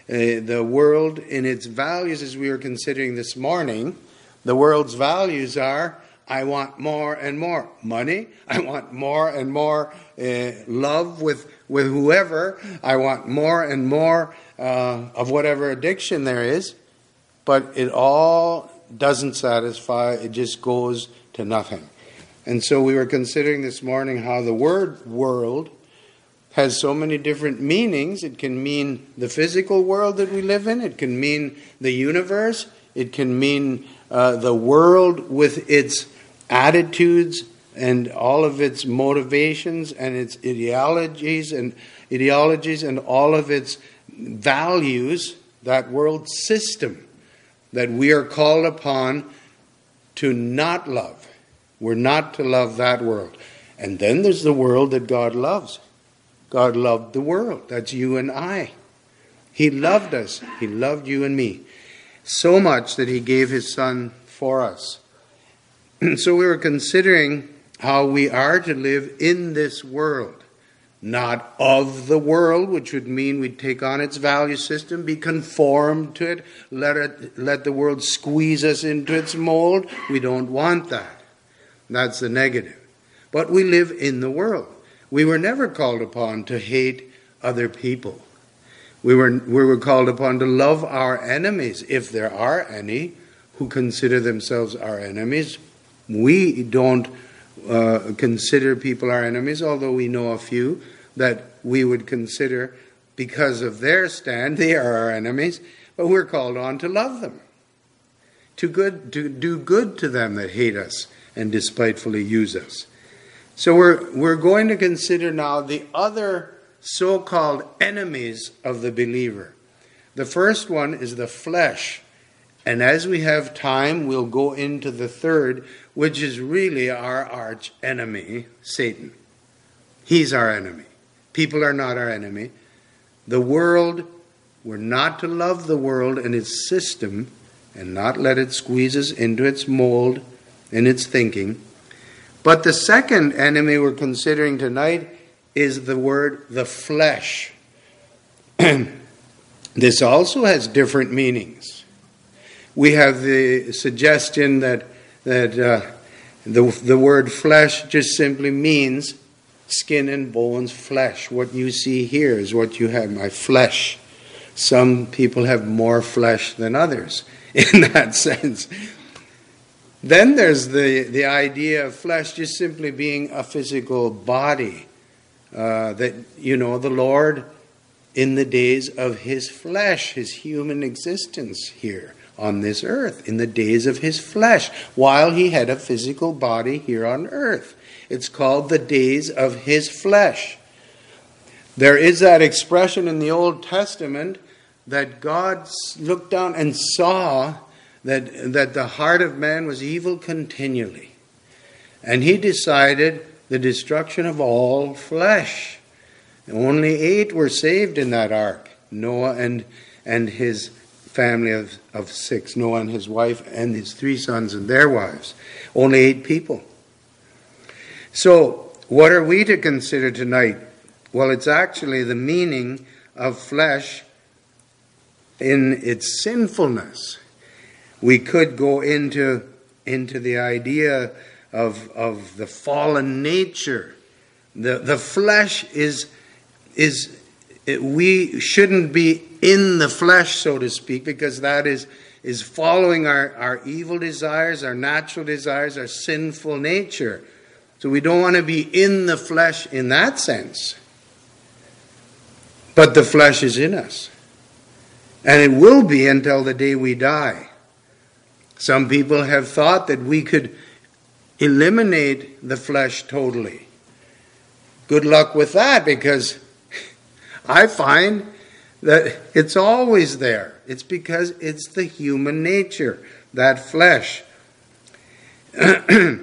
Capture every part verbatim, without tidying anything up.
Uh, the world in its values, as we were considering this morning, the world's values are, I want more and more money. I want more and more uh, love with, with whoever. I want more and more uh, of whatever addiction there is. But it all doesn't satisfy. It just goes to nothing. And so we were considering this morning how the word world has so many different meanings. It can mean the physical world that we live in. It can mean the universe. It can mean uh, the world with its attitudes and all of its motivations and its ideologies and ideologies and all of its values, that world system that we are called upon to not love. We're not to love that world. And then there's the world that God loves. God loved the world. That's you and I. He loved us. He loved you and me so much that he gave his son for us. So we were considering how we are to live in this world, not of the world, which would mean we'd take on its value system, be conformed to it, let it, let the world squeeze us into its mold. We don't want that. That's the negative. But we live in the world. We were never called upon to hate other people. We were, we were called upon to love our enemies, if there are any who consider themselves our enemies. We don't uh, consider people our enemies, although we know a few that we would consider, because of their stand, they are our enemies. But we're called on to love them, to good, to do good to them that hate us and despitefully use us. So we're we're going to consider now the other so-called enemies of the believer. The first one is the flesh. And as we have time, we'll go into the third, which is really our arch enemy, Satan. He's our enemy. People are not our enemy. The world, we're not to love the world and its system and not let it squeeze us into its mold and its thinking. But the second enemy we're considering tonight is the word the flesh. This also has different meanings. We have the suggestion that that uh, the the word flesh just simply means skin and bones, flesh. What you see here is what you have, my flesh. Some people have more flesh than others in that sense. Then there's the, the idea of flesh just simply being a physical body. Uh, that, you know, the Lord in the days of his flesh, his human existence here on this earth, in the days of his flesh, while he had a physical body here on earth. It's called the days of his flesh. There is that expression in the Old Testament that God looked down and saw that, that the heart of man was evil continually. And he decided the destruction of all flesh. Only eight were saved in that ark. Noah and, and his family of, of six. Noah and his wife and his three sons and their wives. Only eight people. So, what are we to consider tonight? Well, it's actually the meaning of flesh in its sinfulness. We could go into, into the idea of, of the fallen nature. The, the flesh is, is it, we shouldn't be in the flesh, so to speak, because that is, is following our, our evil desires, our natural desires, our sinful nature. So we don't want to be in the flesh in that sense. But the flesh is in us. And it will be until the day we die. Some people have thought that we could eliminate the flesh totally. Good luck with that, because I find that it's always there. It's because it's the human nature, that flesh. It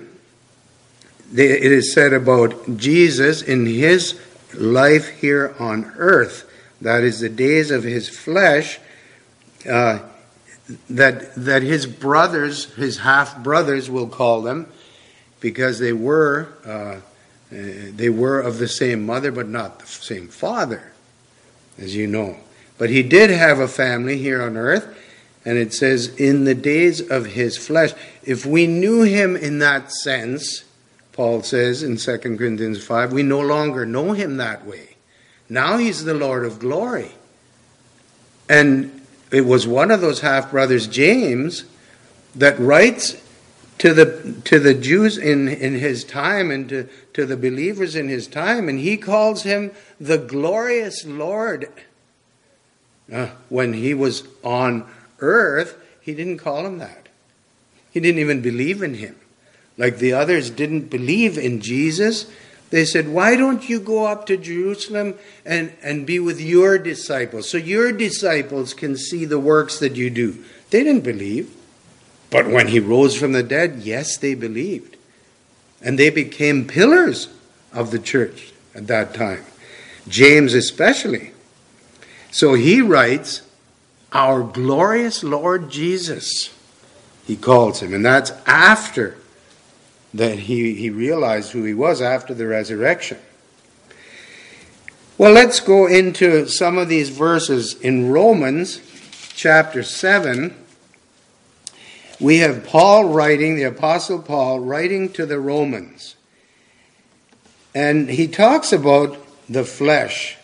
is said about Jesus in his life here on earth, that is the days of his flesh, uh, that that his brothers, his half-brothers, we'll call them, because they were uh, they were of the same mother but not the same father, as you know. But he did have a family here on earth. And it says, in the days of his flesh. If we knew him in that sense, Paul says in Second Corinthians five, we no longer know him that way. Now he's the Lord of glory. And it was one of those half-brothers, James, that writes to the to the Jews in, in his time and to, to the believers in his time, and he calls him the glorious Lord. Uh, when he was on earth, he didn't call him that. He didn't even believe in him. Like the others didn't believe in Jesus. They said, why don't you go up to Jerusalem and, and be with your disciples so your disciples can see the works that you do? They didn't believe. But when he rose from the dead, yes, they believed. And they became pillars of the church at that time. James especially. So he writes, our glorious Lord Jesus, he calls him. And that's after that he, he realized who he was, after the resurrection. Well, let's go into some of these verses. In Romans chapter seven, we have Paul writing, the Apostle Paul, writing to the Romans. And he talks about the flesh.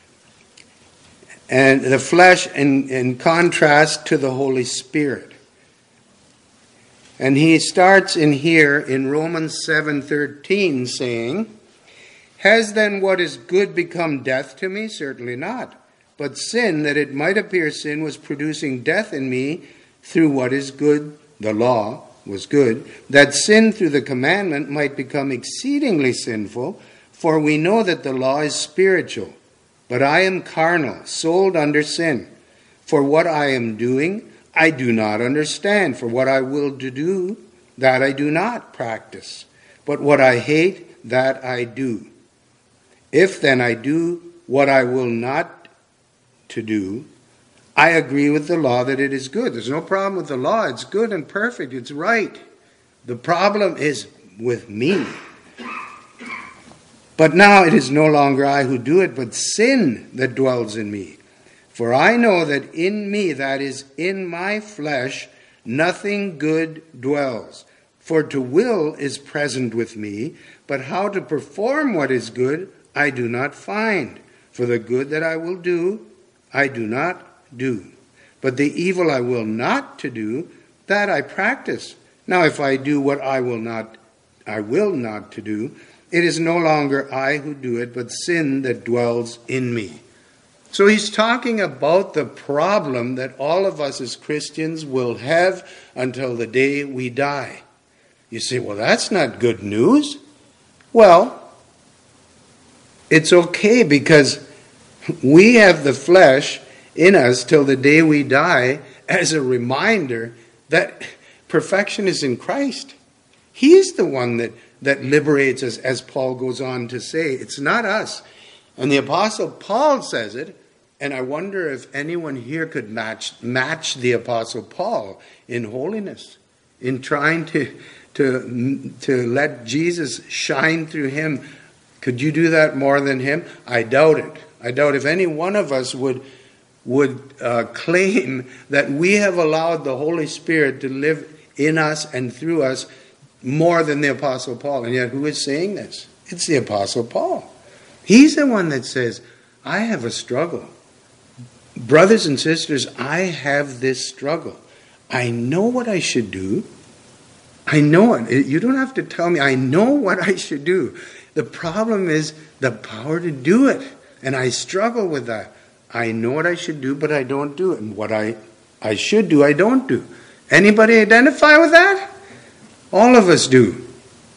And the flesh in, in contrast to the Holy Spirit. And he starts in here in Romans seven thirteen saying, has then what is good become death to me? Certainly not. But sin, that it might appear sin, was producing death in me through what is good, the law was good, that sin through the commandment might become exceedingly sinful, for we know that the law is spiritual. But I am carnal, sold under sin. For what I am doing, I do not understand. For what I will do, that I do not practice. But what I hate, that I do. If then I do what I will not to do, I agree with the law that it is good. There's no problem with the law. It's good and perfect. It's right. The problem is with me. But now it is no longer I who do it, but sin that dwells in me. For I know that in me, that is, in my flesh, nothing good dwells. For to will is present with me, but how to perform what is good, I do not find. For the good that I will do, I do not do. But the evil I will not to do, that I practice. Now if I do what I will not, I will not to do, it is no longer I who do it, but sin that dwells in me. So he's talking about the problem that all of us as Christians will have until the day we die. You say, well, that's not good news. Well, it's okay because we have the flesh in us till the day we die as a reminder that perfection is in Christ. He's the one that, that liberates us, as Paul goes on to say. It's not us. And the Apostle Paul says it, and I wonder if anyone here could match match the Apostle Paul in holiness, in trying to, to, to let Jesus shine through him. Could you do that more than him? I doubt it. I doubt if any one of us would, would uh, claim that we have allowed the Holy Spirit to live in us and through us more than the Apostle Paul. And yet, who is saying this? It's the Apostle Paul. He's the one that says, I have a struggle. Brothers and sisters, I have this struggle. I know what I should do. I know it. You don't have to tell me. I know what I should do. The problem is the power to do it. And I struggle with that. I know what I should do, but I don't do it. And what I, I should do, I don't do. Anybody identify with that? All of us do.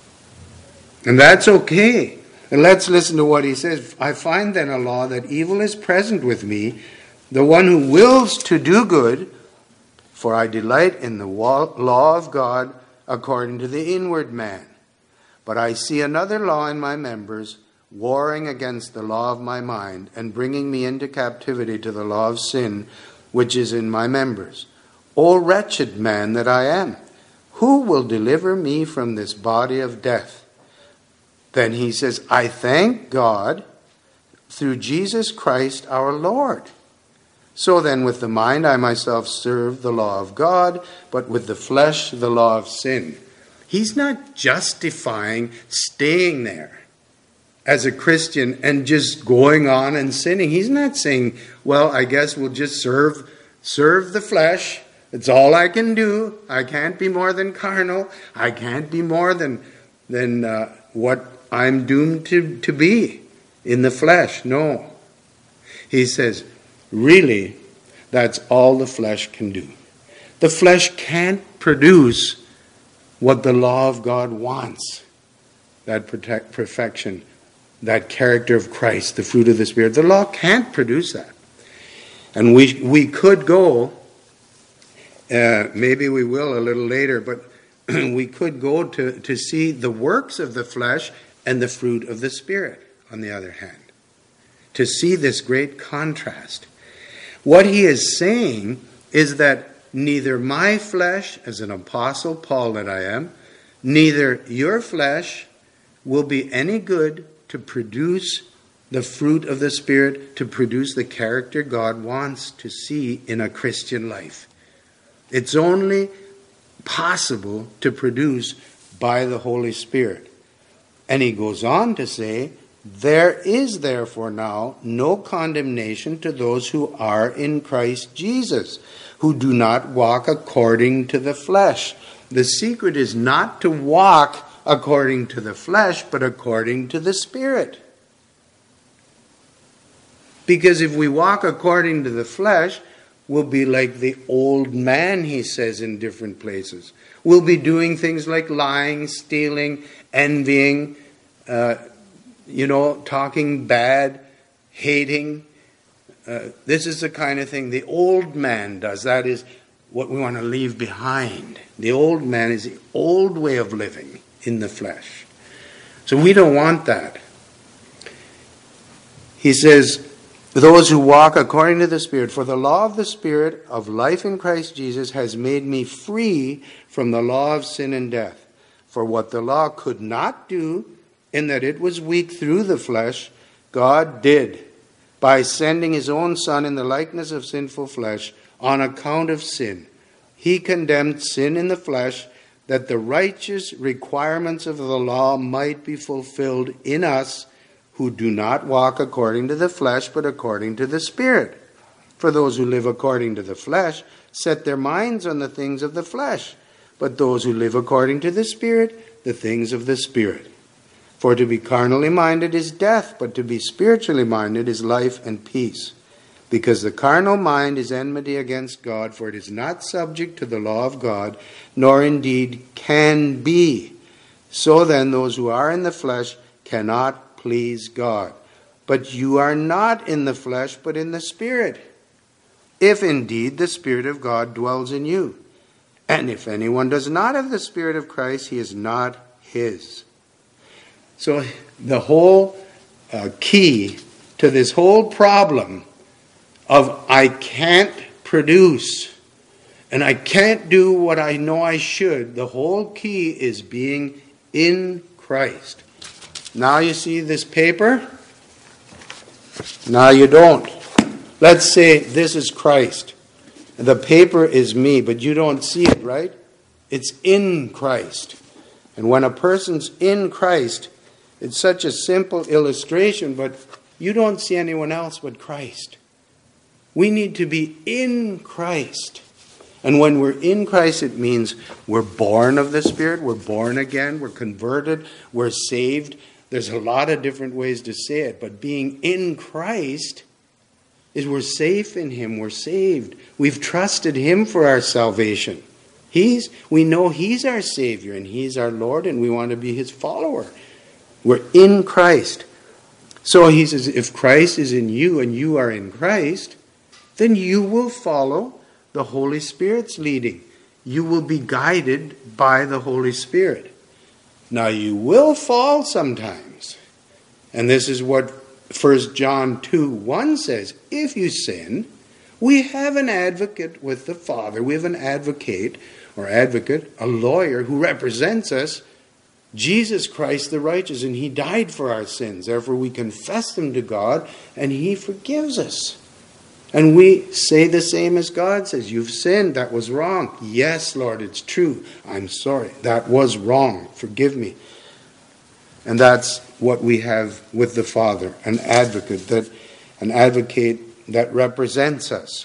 And that's okay. And let's listen to what he says. I find then a law that evil is present with me, the one who wills to do good, for I delight in the law of God according to the inward man. But I see another law in my members, warring against the law of my mind, and bringing me into captivity to the law of sin, which is in my members. O wretched man that I am, who will deliver me from this body of death? Then he says, I thank God through Jesus Christ our Lord. So then with the mind I myself serve the law of God, but with the flesh the law of sin. He's not justifying staying there as a Christian and just going on and sinning. He's not saying, well, I guess we'll just serve serve the flesh. It's all I can do. I can't be more than carnal. I can't be more than, than uh, what I'm doomed to, to be in the flesh. No. He says, really, that's all the flesh can do. The flesh can't produce what the law of God wants. That protect, perfection, that character of Christ, the fruit of the Spirit. The law can't produce that. And we we could go, uh, maybe we will a little later, but we could go to, to see the works of the flesh and the fruit of the Spirit, on the other hand. To see this great contrast. What he is saying is that neither my flesh, as an apostle, Paul that I am, neither your flesh will be any good to produce the fruit of the Spirit, to produce the character God wants to see in a Christian life. It's only possible to produce by the Holy Spirit. And he goes on to say, there is therefore now no condemnation to those who are in Christ Jesus, who do not walk according to the flesh. The secret is not to walk according to the flesh, but according to the Spirit. Because if we walk according to the flesh, we'll be like the old man, he says in different places. We'll be doing things like lying, stealing, envying, uh, you know, talking bad, hating. Uh, this is the kind of thing the old man does. That is what we want to leave behind. The old man is the old way of living in the flesh. So we don't want that. He says, those who walk according to the Spirit, for the law of the Spirit of life in Christ Jesus has made me free from the law of sin and death. For what the law could not do, in that it was weak through the flesh, God did, by sending his own Son in the likeness of sinful flesh on account of sin. He condemned sin in the flesh, that the righteous requirements of the law might be fulfilled in us who do not walk according to the flesh, but according to the Spirit. For those who live according to the flesh set their minds on the things of the flesh, but those who live according to the Spirit, the things of the Spirit. For to be carnally minded is death, but to be spiritually minded is life and peace. Because the carnal mind is enmity against God, for it is not subject to the law of God, nor indeed can be. So then those who are in the flesh cannot please God. But you are not in the flesh, but in the Spirit, if indeed the Spirit of God dwells in you. And if anyone does not have the Spirit of Christ, he is not his. So the whole uh, key to this whole problem of I can't produce and I can't do what I know I should, the whole key is being in Christ. Now you see this paper? Now you don't. Let's say this is Christ. The paper is me, but you don't see it, right? It's in Christ. And when a person's in Christ, it's such a simple illustration, but you don't see anyone else but Christ. We need to be in Christ. And when we're in Christ, it means we're born of the Spirit, we're born again, we're converted, we're saved. There's a lot of different ways to say it, but being in Christ is we're safe in Him, we're saved. We've trusted Him for our salvation. He's, we know He's our Savior and He's our Lord, and we want to be His follower. We're in Christ. So he says, if Christ is in you and you are in Christ, then you will follow the Holy Spirit's leading. You will be guided by the Holy Spirit. Now you will fall sometimes. And this is what First John two one says. If you sin, we have an advocate with the Father. We have an advocate or advocate, a lawyer who represents us, Jesus Christ the righteous, and He died for our sins. Therefore we confess them to God and He forgives us. And we say the same as God says. You've sinned. That was wrong. Yes, Lord, it's true. I'm sorry. That was wrong. Forgive me. And that's what we have with the Father, an advocate, that an advocate that represents us.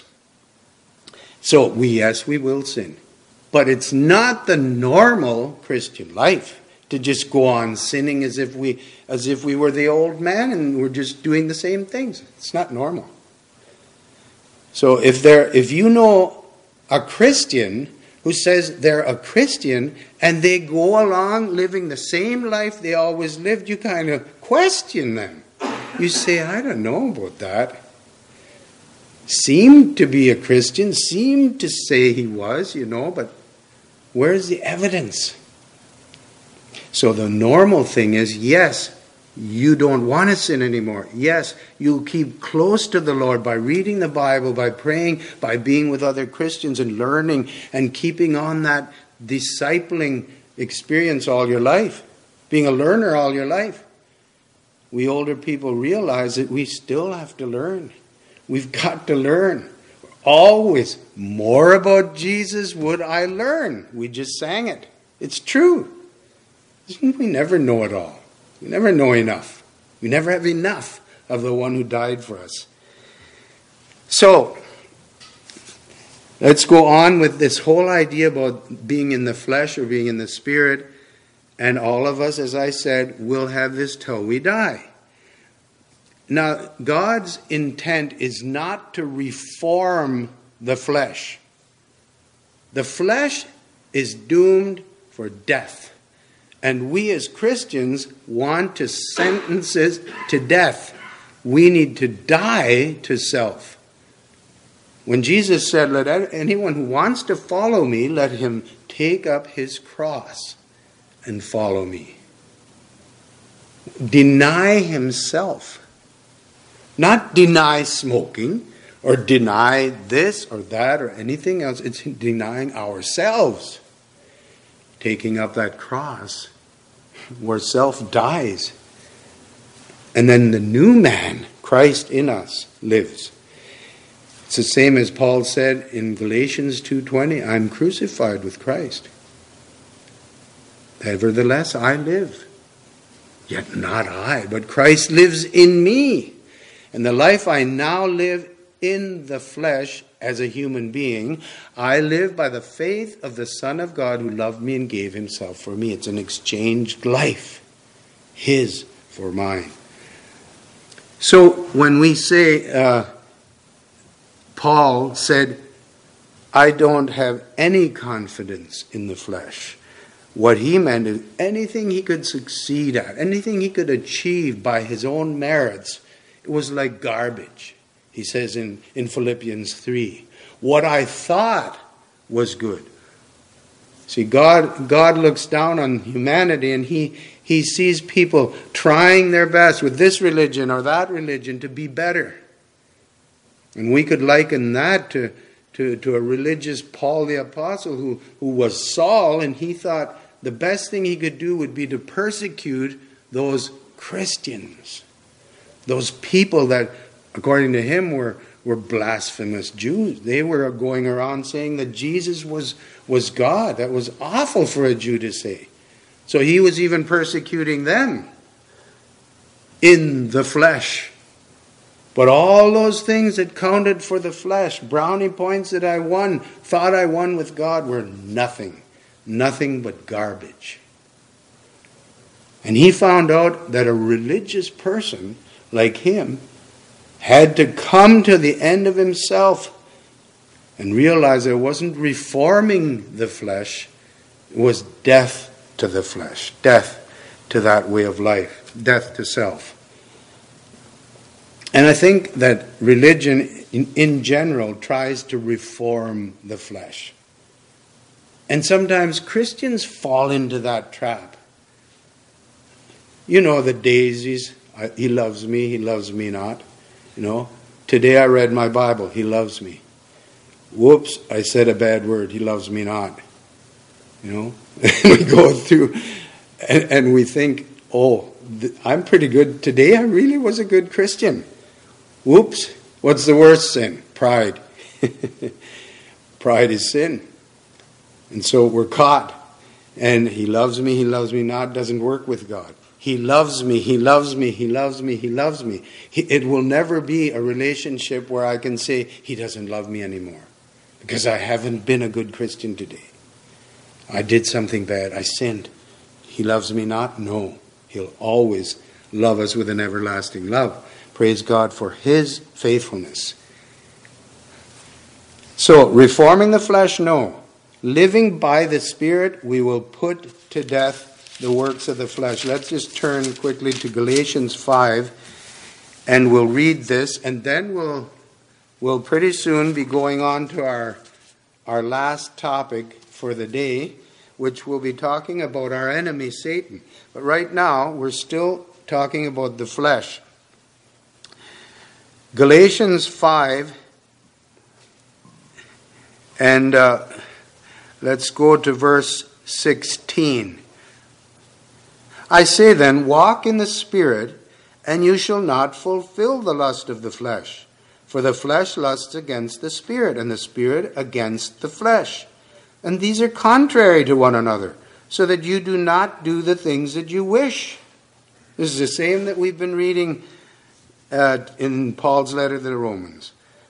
So, we, yes, we will sin. But it's not the normal Christian life to just go on sinning as if we as if we were the old man and we're just doing the same things. It's not normal. So if there if you know a Christian who says they're a Christian and they go along living the same life they always lived, you kind of question them. You say, I don't know about that. Seemed to be a Christian, seemed to say he was, you know, but where's the evidence? So the normal thing is, yes, you don't want to sin anymore. Yes, you'll keep close to the Lord by reading the Bible, by praying, by being with other Christians and learning and keeping on that discipling experience all your life, being a learner all your life. We older people realize that we still have to learn. We've got to learn. Always, more about Jesus would I learn. We just sang it. It's true. We never know it all. We never know enough. We never have enough of the one who died for us. So, let's go on with this whole idea about being in the flesh or being in the spirit. And all of us, as I said, will have this till we die. Now, God's intent is not to reform the flesh. The flesh is doomed for death. And we as Christians want to sentence it to death. We need to die to self. When Jesus said, let anyone who wants to follow me, let him take up his cross and follow me. Deny himself. Not deny smoking or deny this or that or anything else. It's denying ourselves. Taking up that cross where self dies. And then the new man, Christ in us, lives. It's the same as Paul said in Galatians two twenty, I'm crucified with Christ. Nevertheless, I live. Yet not I, but Christ lives in me. And the life I now live in the flesh as a human being, I live by the faith of the Son of God who loved me and gave himself for me. It's an exchanged life. His for mine. So when we say, uh, Paul said, I don't have any confidence in the flesh. What he meant is anything he could succeed at, anything he could achieve by his own merits, it was like garbage. He says in, in Philippians three, what I thought was good. See, God God looks down on humanity and he, he sees people trying their best with this religion or that religion to be better. And we could liken that to, to, to a religious Paul the Apostle who, who was Saul, and he thought the best thing he could do would be to persecute those Christians, those people that, according to him, were, were blasphemous Jews. They were going around saying that Jesus was, was God. That was awful for a Jew to say. So he was even persecuting them in the flesh. But all those things that counted for the flesh, brownie points that I won, thought I won with God, were nothing. Nothing but garbage. And he found out that a religious person like him had to come to the end of himself and realize it wasn't reforming the flesh, it was death to the flesh, death to that way of life, death to self. And I think that religion in, in general tries to reform the flesh. And sometimes Christians fall into that trap. You know the daisies, he loves me, he loves me not. You know, today I read my Bible, he loves me. Whoops, I said a bad word, he loves me not. You know, we go through and, and we think, oh, th- I'm pretty good today, I really was a good Christian. Whoops, what's the worst sin? Pride. Pride is sin. And so we're caught. And he loves me, he loves me not, doesn't work with God. He loves me, he loves me, he loves me, he loves me. He, it will never be a relationship where I can say, he doesn't love me anymore. Because I haven't been a good Christian today. I did something bad, I sinned. He loves me not? No. He'll always love us with an everlasting love. Praise God for his faithfulness. So, reforming the flesh, no. Living by the Spirit, we will put to death the works of the flesh. Let's just turn quickly to Galatians five, and we'll read this, and then we'll we'll pretty soon be going on to our our last topic for the day, which will be talking about our enemy Satan. But right now, we're still talking about the flesh. Galatians five, and uh, let's go to verse sixteen. I say then, walk in the Spirit, and you shall not fulfill the lust of the flesh. For the flesh lusts against the Spirit, and the Spirit against the flesh. And these are contrary to one another, so that you do not do the things that you wish. This is the same that we've been reading uh, in Paul's letter to the Romans.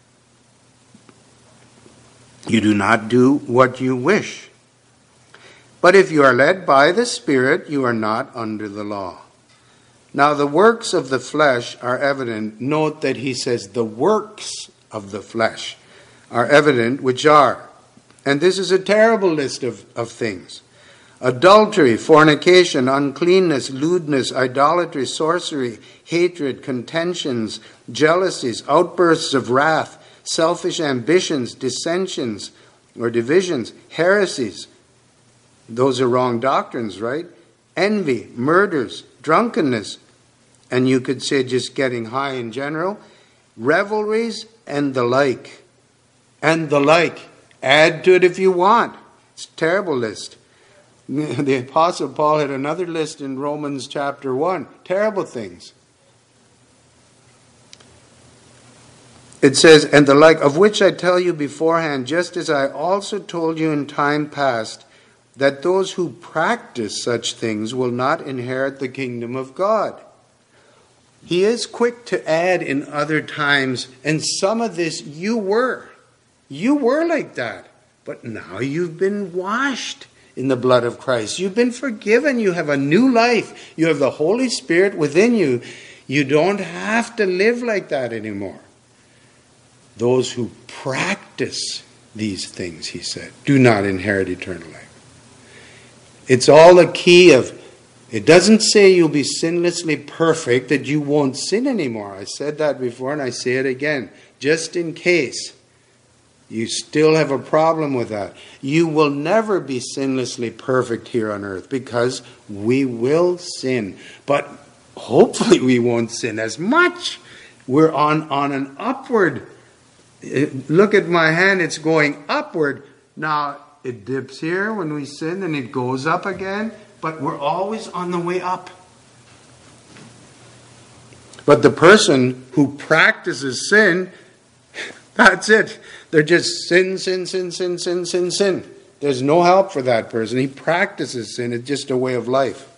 You do not do what you wish. But if you are led by the Spirit, you are not under the law. Now the works of the flesh are evident. Note that he says the works of the flesh are evident, which are, and this is a terrible list of, of things: adultery, fornication, uncleanness, lewdness, idolatry, sorcery, hatred, contentions, jealousies, outbursts of wrath, selfish ambitions, dissensions or divisions, heresies. Those are wrong doctrines, right? Envy, murders, drunkenness, and you could say just getting high in general, revelries, and the like. And the like. Add to it if you want. It's a terrible list. The Apostle Paul had another list in Romans chapter one. Terrible things. It says, and the like, of which I tell you beforehand, just as I also told you in time past, that those who practice such things will not inherit the kingdom of God. He is quick to add in other times, and some of this you were. You were like that. But now you've been washed in the blood of Christ. You've been forgiven. You have a new life. You have the Holy Spirit within you. You don't have to live like that anymore. Those who practice these things, he said, do not inherit eternal life. It's all a key of, it doesn't say you'll be sinlessly perfect, that you won't sin anymore. I said that before and I say it again, just in case you still have a problem with that. You will never be sinlessly perfect here on earth, because we will sin. But hopefully we won't sin as much. We're on, on an upward. Look at my hand, it's going upward. Now, it dips here when we sin, and it goes up again, but we're always on the way up. But the person who practices sin, that's it. They're just sin, sin, sin, sin, sin, sin, sin. There's no help for that person. He practices sin. It's just a way of life.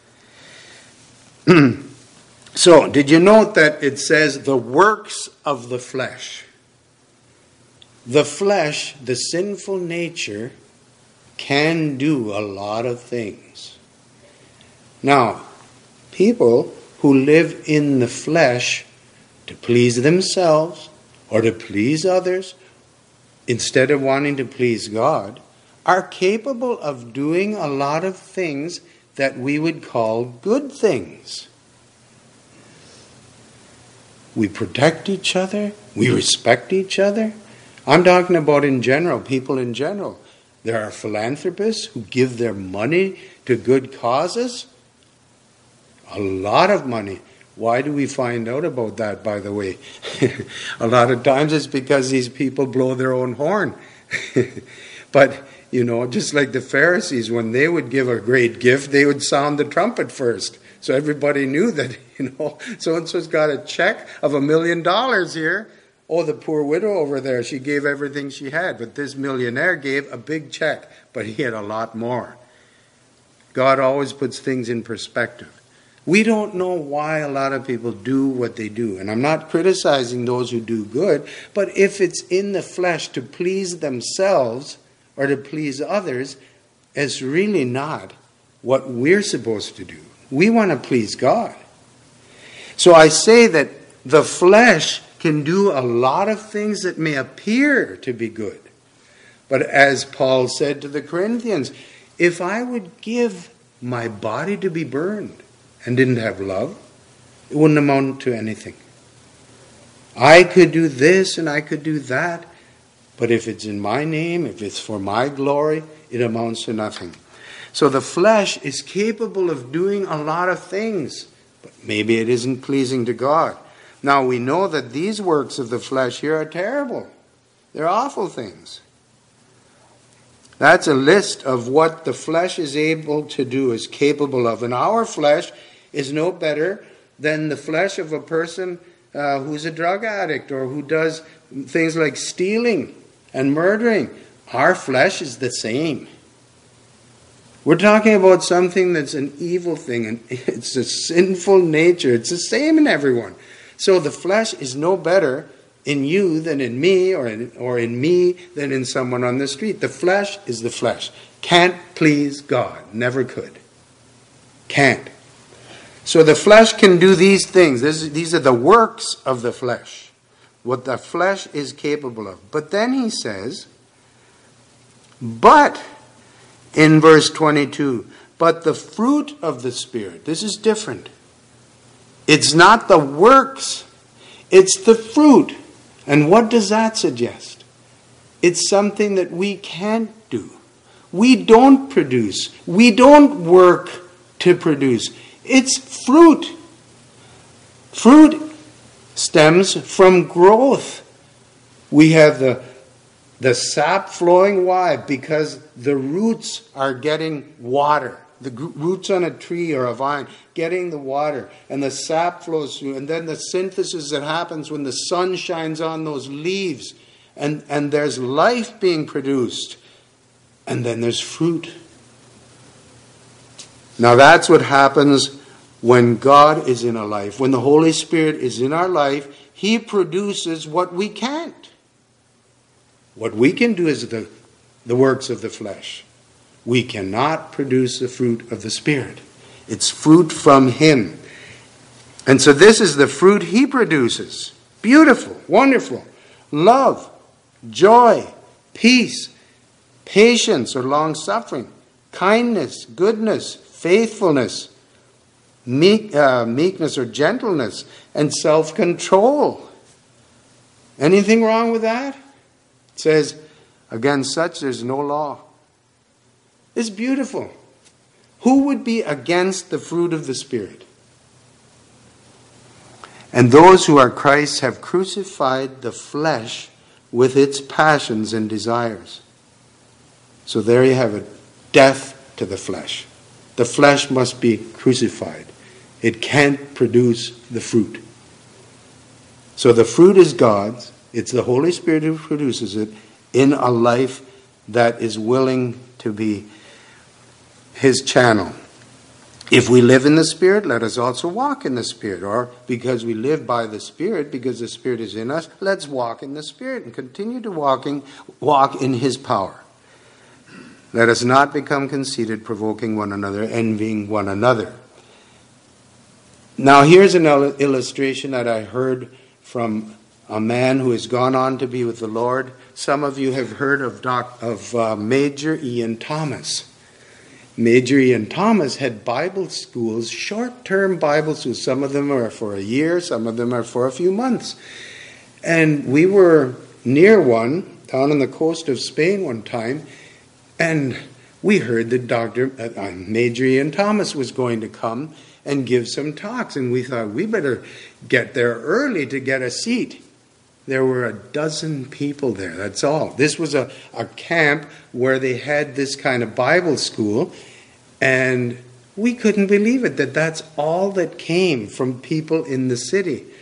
So, did you note that it says the works of the flesh? The flesh, the sinful nature, can do a lot of things. Now, people who live in the flesh to please themselves or to please others, instead of wanting to please God, are capable of doing a lot of things that we would call good things. We protect each other. We respect each other. I'm talking about in general, people in general. There are philanthropists who give their money to good causes. A lot of money. Why do we find out about that, by the way? A lot of times it's because these people blow their own horn. But, you know, just like the Pharisees, when they would give a great gift, they would sound the trumpet first. So everybody knew that, you know, so-and-so's got a check of a million dollars here. Oh, the poor widow over there, she gave everything she had. But this millionaire gave a big check, but he had a lot more. God always puts things in perspective. We don't know why a lot of people do what they do. And I'm not criticizing those who do good, but if it's in the flesh to please themselves or to please others, it's really not what we're supposed to do. We want to please God. So I say that the flesh can do a lot of things that may appear to be good. But as Paul said to the Corinthians, if I would give my body to be burned and didn't have love, it wouldn't amount to anything. I could do this and I could do that, but if it's in my name, if it's for my glory, it amounts to nothing. So the flesh is capable of doing a lot of things, but maybe it isn't pleasing to God. Now we know that these works of the flesh here are terrible. They're awful things. That's a list of what the flesh is able to do, is capable of. And our flesh is no better than the flesh of a person uh, who's a drug addict or who does things like stealing and murdering. Our flesh is the same. We're talking about something that's an evil thing, and it's a sinful nature. It's the same in everyone. So the flesh is no better in you than in me, or in, or in me than in someone on the street. The flesh is the flesh. Can't please God. Never could. Can't. So the flesh can do these things. This, these are the works of the flesh. What the flesh is capable of. But then he says, but, in verse twenty-two, but the fruit of the Spirit. This is different. It's not the works. It's the fruit. And what does that suggest? It's something that we can't do. We don't produce. We don't work to produce. It's fruit. Fruit stems from growth. We have the, the sap flowing. Why? Because the roots are getting water. The roots on a tree or a vine, getting the water, and the sap flows through, and then the synthesis that happens when the sun shines on those leaves, and, and there's life being produced, and then there's fruit. Now that's what happens when God is in a life. When the Holy Spirit is in our life, He produces what we can't. What we can do is the, the works of the flesh. We cannot produce the fruit of the Spirit. It's fruit from Him. And so this is the fruit He produces. Beautiful, wonderful. Love, joy, peace, patience or long-suffering, kindness, goodness, faithfulness, meek, uh, meekness or gentleness, and self-control. Anything wrong with that? It says, against such there's no law. It's beautiful. Who would be against the fruit of the Spirit? And those who are Christ's have crucified the flesh with its passions and desires. So there you have it. Death to the flesh. The flesh must be crucified. It can't produce the fruit. So the fruit is God's. It's the Holy Spirit who produces it in a life that is willing to be His channel. If we live in the Spirit, let us also walk in the Spirit. Or because we live by the Spirit, because the Spirit is in us, let's walk in the Spirit and continue to walking, walk in His power. Let us not become conceited, provoking one another, envying one another. Now here's an illustration that I heard from a man who has gone on to be with the Lord. Some of you have heard of, Doc, of uh, Major Ian Thomas. Major Ian Thomas had Bible schools, short-term Bible schools. Some of them are for a year, some of them are for a few months. And we were near one, down on the coast of Spain one time, and we heard that Doctor Uh, Major Ian Thomas was going to come and give some talks. And we thought, we better get there early to get a seat. There were a dozen people there, that's all. This was a, a camp where they had this kind of Bible school, and we couldn't believe it, that that's all that came from people in the city.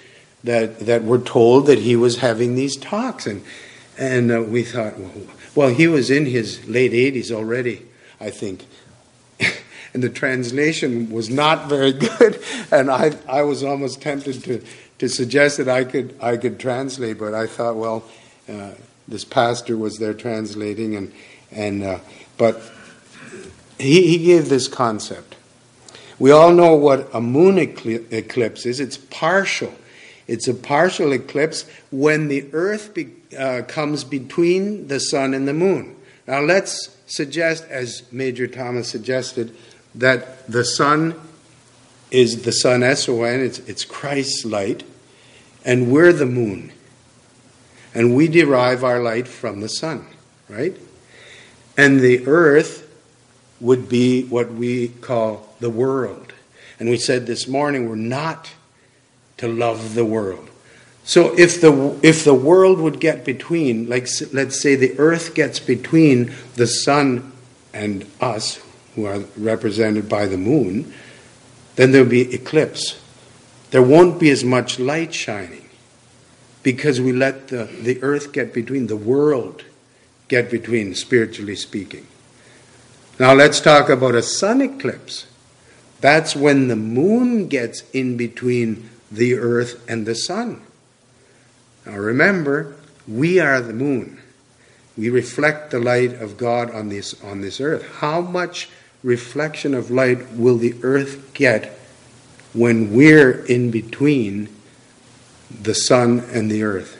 that that were told that he was having these talks. And, and uh, we thought, well, well, he was in his late eighties already, I think. And the translation was not very good. And I I was almost tempted to, to suggest that I could I could translate, but I thought, well, uh, this pastor was there translating, and and uh, but he he gave this concept. We all know what a moon eclipse is. It's partial. It's a partial eclipse when the earth be, uh, comes between the sun and the moon. Now let's suggest, as Major Thomas suggested, that the sun is the sun, S O N, it's, it's Christ's light, and we're the moon. And we derive our light from the sun, right? And the earth would be what we call the world. And we said this morning, we're not to love the world. So if the if the world would get between, like let's say the earth gets between the sun and us, who are represented by the moon, then there'll be eclipse. There won't be as much light shining because we let the, the earth get between, the world get between, spiritually speaking. Now let's talk about a sun eclipse. That's when the moon gets in between the earth and the sun. Now remember, we are the moon. We reflect the light of God on this on this earth. How much reflection of light will the earth get when we're in between the sun and the earth?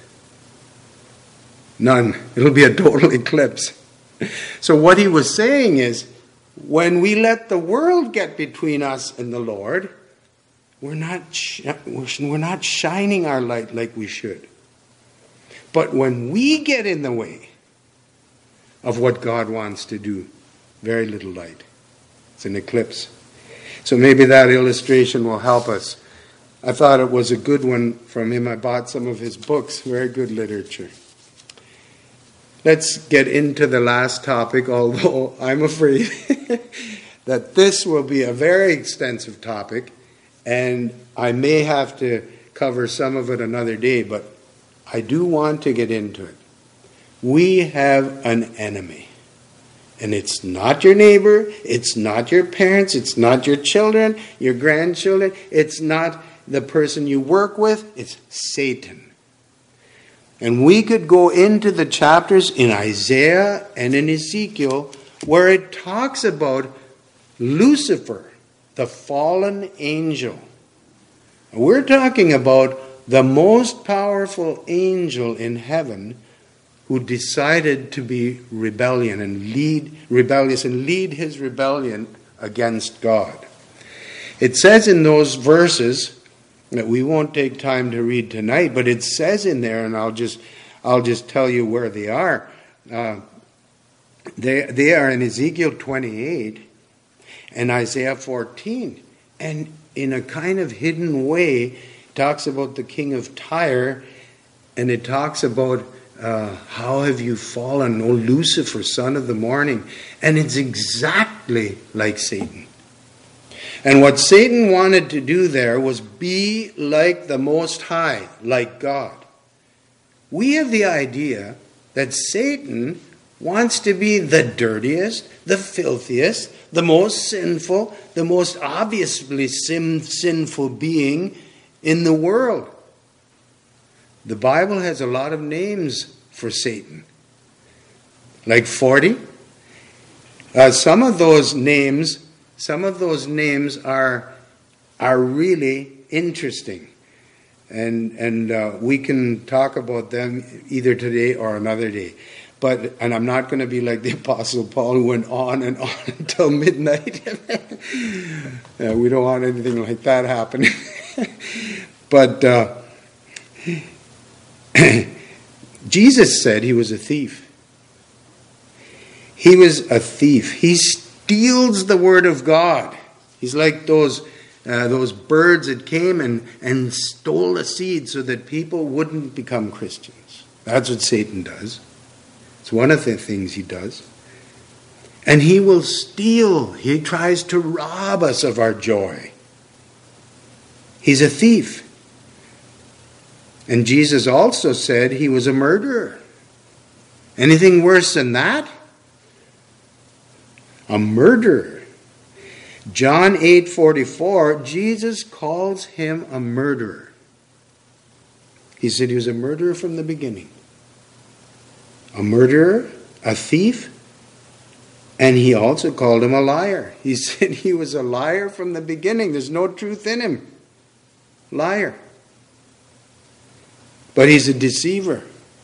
None. It'll be a total eclipse. So what he was saying is, when we let the world get between us and the Lord, we're not sh- we're not shining our light like we should. But when we get in the way of what God wants to do, very little light. It's an eclipse. So maybe that illustration will help us. I thought it was a good one from him. I bought some of his books. Very good literature. Let's get into the last topic, although I'm afraid that this will be a very extensive topic, and I may have to cover some of it another day, but I do want to get into it. We have an enemy. And it's not your neighbor, it's not your parents, it's not your children, your grandchildren, it's not the person you work with, it's Satan. And we could go into the chapters in Isaiah and in Ezekiel where it talks about Lucifer, the fallen angel. We're talking about the most powerful angel in heaven who decided to be rebellion and lead rebellious and lead his rebellion against God. It says in those verses that we won't take time to read tonight, but it says in there, and I'll just I'll just tell you where they are. Uh, they they are in Ezekiel twenty-eight and Isaiah fourteen, and in a kind of hidden way, it talks about the king of Tyre, and it talks about Uh, how have you fallen, O Lucifer, son of the morning? And it's exactly like Satan. And what Satan wanted to do there was be like the Most High, like God. We have the idea that Satan wants to be the dirtiest, the filthiest, the most sinful, the most obviously sin- sinful being in the world. The Bible has a lot of names for Satan. Like forty. Uh, some of those names, some of those names are are really interesting. And and uh, we can talk about them either today or another day. But and I'm not going to be like the Apostle Paul who went on and on until midnight. uh, we don't want anything like that happening. But uh, Jesus said he was a thief. He was a thief. He steals the word of God. He's like those uh, those birds that came and, and stole the seed so that people wouldn't become Christians. That's what Satan does. It's one of the things he does. And he will steal. He tries to rob us of our joy. He's a thief. And Jesus also said he was a murderer. Anything worse than that? A murderer. John eight forty-four, Jesus calls him a murderer. He said he was a murderer from the beginning. A murderer, a thief, and he also called him a liar. He said he was a liar from the beginning. There's no truth in him. Liar. But he's a deceiver.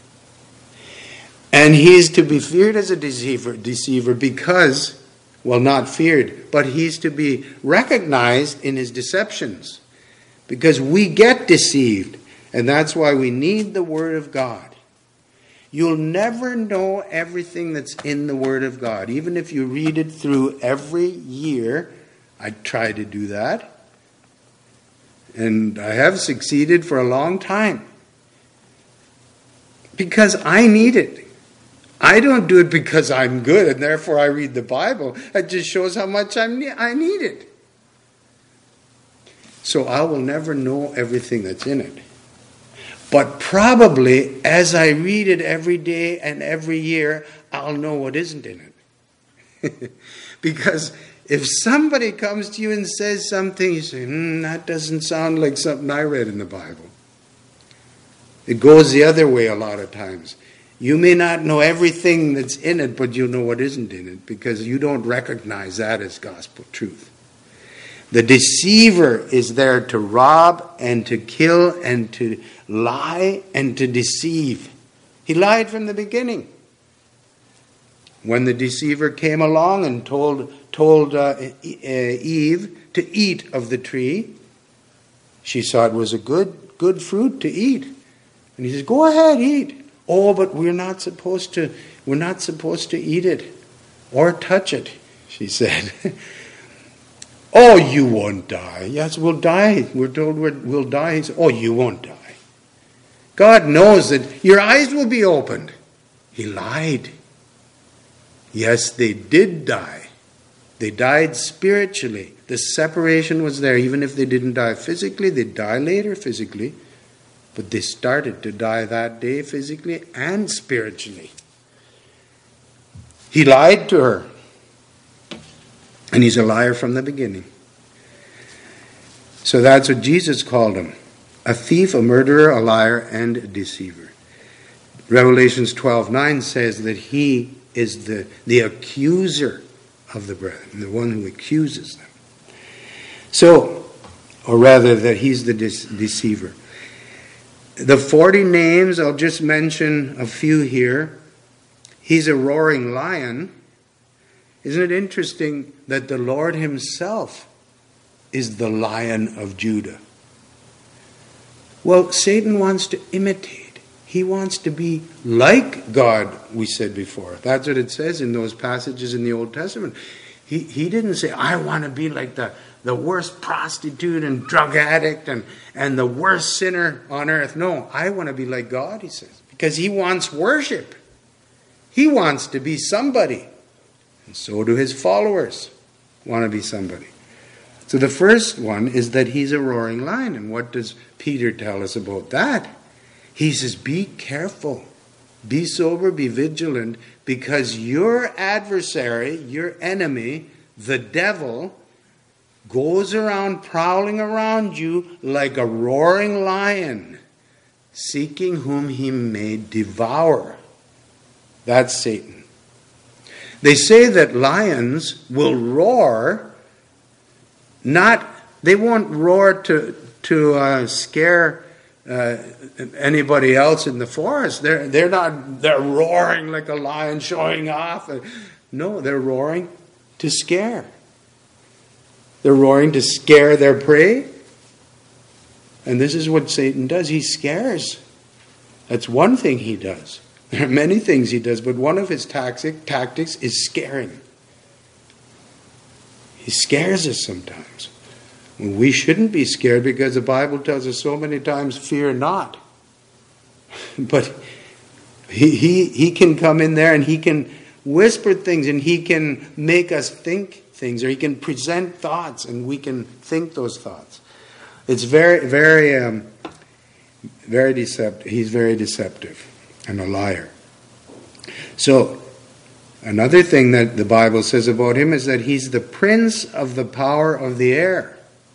And he's to be feared as a deceiver, deceiver because, well, not feared, but he's to be recognized in his deceptions. Because we get deceived. And that's why we need the Word of God. You'll never know everything that's in the Word of God. Even if you read it through every year. I try to do that. And I have succeeded for a long time. Because I need it. I don't do it because I'm good and therefore I read the Bible. It just shows how much I'm, I need it. So I will never know everything that's in it. But probably as I read it every day and every year, I'll know what isn't in it. Because if somebody comes to you and says something, you say, hmm, that doesn't sound like something I read in the Bible. It goes the other way a lot of times. You may not know everything that's in it, but you'll know what isn't in it because you don't recognize that as gospel truth. The deceiver is there to rob and to kill and to lie and to deceive. He lied from the beginning. When the deceiver came along and told, told uh, Eve to eat of the tree, she saw it was a good, good fruit to eat. And he says, go ahead, eat. Oh, but we're not supposed to, we're not supposed to eat it or touch it, she said. Oh, you won't die. Yes, we'll die. We're told we're, we'll die. He said, oh, you won't die. God knows that your eyes will be opened. He lied. Yes, they did die. They died spiritually. The separation was there. Even if they didn't die physically, they'd die later physically. But they started to die that day physically and spiritually. He lied to her. And he's a liar from the beginning. So that's what Jesus called him. A thief, a murderer, a liar, and a deceiver. Revelations twelve nine says that he is the, the accuser of the brethren, the one who accuses them. So, or rather that he's the de- deceiver. The forty names, I'll just mention a few here. He's a roaring lion. Isn't it interesting that the Lord himself is the Lion of Judah? Well, Satan wants to imitate. He wants to be like God, we said before. That's what it says in those passages in the Old Testament. He, he didn't say, I want to be like the, the worst prostitute and drug addict and, and the worst sinner on earth. No, I want to be like God, he says. Because he wants worship. He wants to be somebody. And so do his followers want to be somebody. So the first one is that he's a roaring lion. And what does Peter tell us about that? He says, be careful, be sober, be vigilant, because your adversary, your enemy, the devil, goes around prowling around you like a roaring lion, seeking whom he may devour. That's Satan. They say that lions will roar, not, they won't roar to, to uh, scare uh, anybody else in the forest. They're, they're not, they're roaring like a lion showing off. No, they're roaring to scare. They're roaring to scare their prey. And this is what Satan does. He scares. That's one thing he does. There are many things he does, but one of his tactic, tactics is scaring. He scares us sometimes. We shouldn't be scared because the Bible tells us so many times, fear not. But he, he, he can come in there and he can whisper things and he can make us think things, or he can present thoughts and we can think those thoughts. It's very, very, um, very deceptive. He's very deceptive and a liar. So, another thing that the Bible says about him is that he's the prince of the power of the air.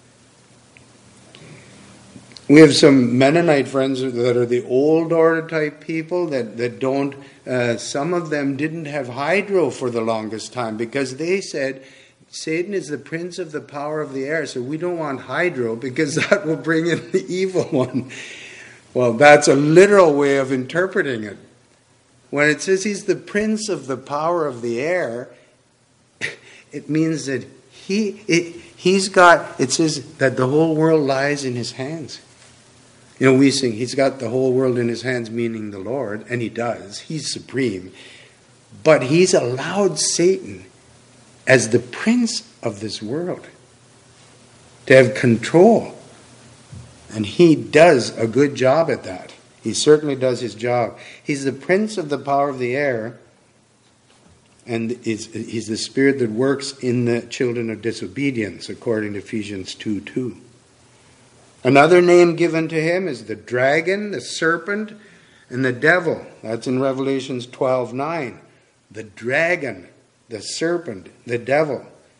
We have some Mennonite friends that are the old order type people that, that don't, uh, some of them didn't have hydro for the longest time because they said Satan is the prince of the power of the air, so we don't want hydro because that will bring in the evil one. Well, that's a literal way of interpreting it. When it says he's the prince of the power of the air, it means that he it, he's got, it says that the whole world lies in his hands. You know, we sing, he's got the whole world in his hands, meaning the Lord, and he does. He's supreme. But he's allowed Satan, as the prince of this world, to have control. And he does a good job at that. He certainly does his job. He's the prince of the power of the air, and is, he's the spirit that works in the children of disobedience, according to Ephesians two two. Another name given to him is the dragon, the serpent, and the devil. That's in Revelations twelve nine. The dragon, the serpent, the devil.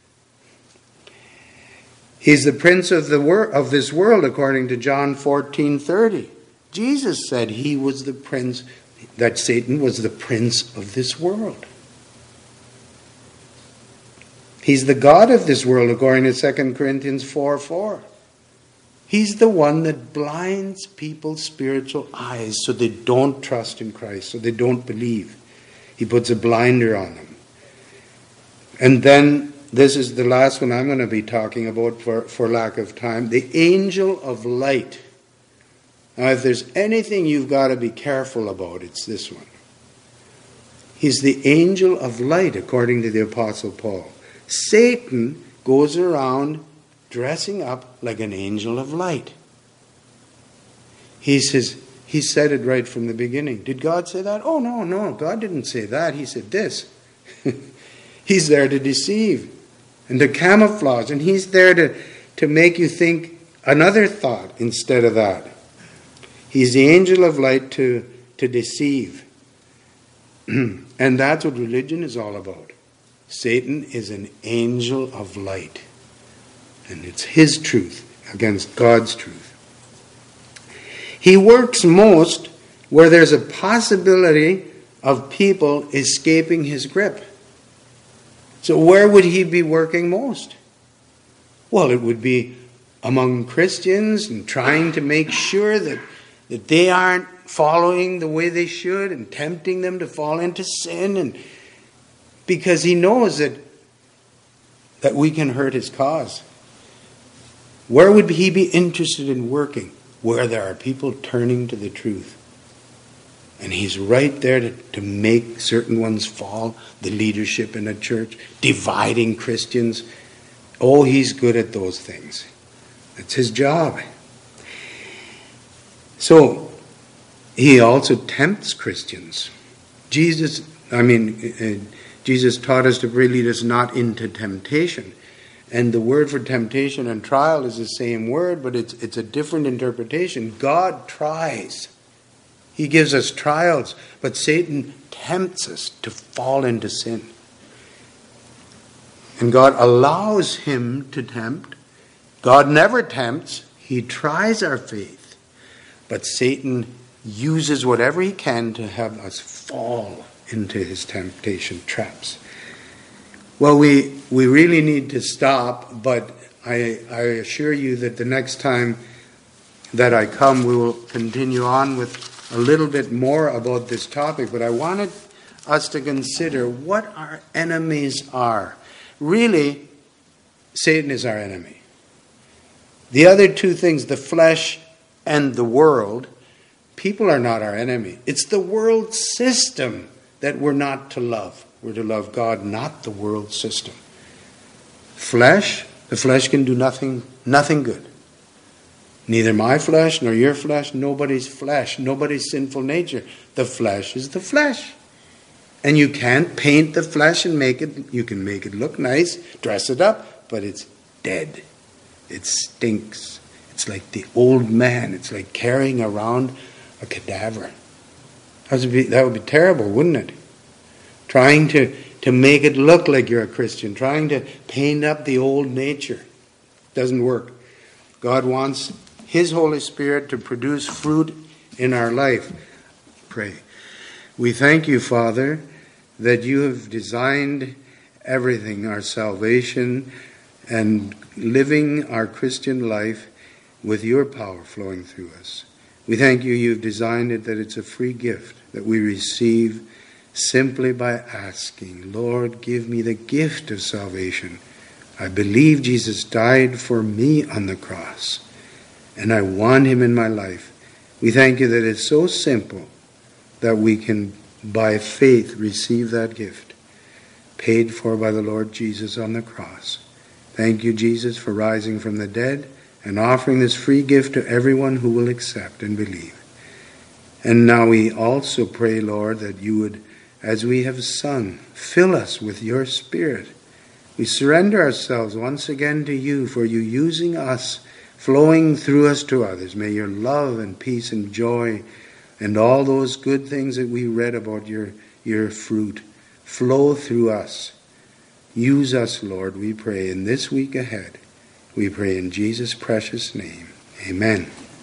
He's the prince of the wor- of this world, according to John fourteen thirty. Jesus said he was the prince, that Satan was the prince of this world. He's the god of this world, according to Second Corinthians four four. He's the one that blinds people's spiritual eyes so they don't trust in Christ, so they don't believe. He puts a blinder on them. And then, this is the last one I'm going to be talking about for, for lack of time. The angel of light. Now, if there's anything you've got to be careful about, it's this one. He's the angel of light, according to the Apostle Paul. Satan goes around dressing up like an angel of light. He says, he said it right from the beginning. Did God say that? Oh, no, no, God didn't say that. He said this. He's there to deceive and to camouflage, and he's there to, to make you think another thought instead of that. He's the angel of light to, to deceive. And that's what religion is all about. Satan is an angel of light. And it's his truth against God's truth. He works most where there's a possibility of people escaping his grip. So where would he be working most? Well, it would be among Christians and trying to make sure that, that they aren't following the way they should and tempting them to fall into sin, and because he knows that, that we can hurt his cause. Where would he be interested in working? Where there are people turning to the truth. And he's right there to, to make certain ones fall, the leadership in a church, dividing Christians. Oh, he's good at those things. That's his job. So, he also tempts Christians. Jesus, I mean, uh, Jesus taught us to pray, lead us not into temptation. And the word for temptation and trial is the same word, but it's it's a different interpretation. God tries. He gives us trials, but Satan tempts us to fall into sin. And God allows him to tempt. God never tempts. He tries our faith. But Satan uses whatever he can to have us fall into his temptation traps. Well, we, we really need to stop, but I, I assure you that the next time that I come, we will continue on with a little bit more about this topic. But I wanted us to consider what our enemies are. Really, Satan is our enemy. The other two things, the flesh and the world, people are not our enemy. It's the world system that we're not to love. We're to love God, not the world system. Flesh, the flesh can do nothing, nothing good. Neither my flesh nor your flesh, nobody's flesh, nobody's sinful nature. The flesh is the flesh. And you can't paint the flesh and make it, you can make it look nice, dress it up, but it's dead. It stinks. It's like the old man. It's like carrying around a cadaver. That would be, that would be terrible, wouldn't it? Trying to, to make it look like you're a Christian. Trying to paint up the old nature. Doesn't work. God wants His Holy Spirit to produce fruit in our life. Pray. We thank you, Father, that you have designed everything, our salvation and living our Christian life with your power flowing through us. We thank you you've designed it that it's a free gift that we receive simply by asking, Lord, give me the gift of salvation. I believe Jesus died for me on the cross, and I want him in my life. We thank you that it's so simple that we can, by faith, receive that gift, paid for by the Lord Jesus on the cross. Thank you, Jesus, for rising from the dead and offering this free gift to everyone who will accept and believe. And now we also pray, Lord, that you would, as we have sung, fill us with your Spirit. We surrender ourselves once again to you, for you using us, flowing through us to others. May your love and peace and joy and all those good things that we read about your, your fruit flow through us. Use us, Lord, we pray, in this week ahead. We pray in Jesus' precious name. Amen.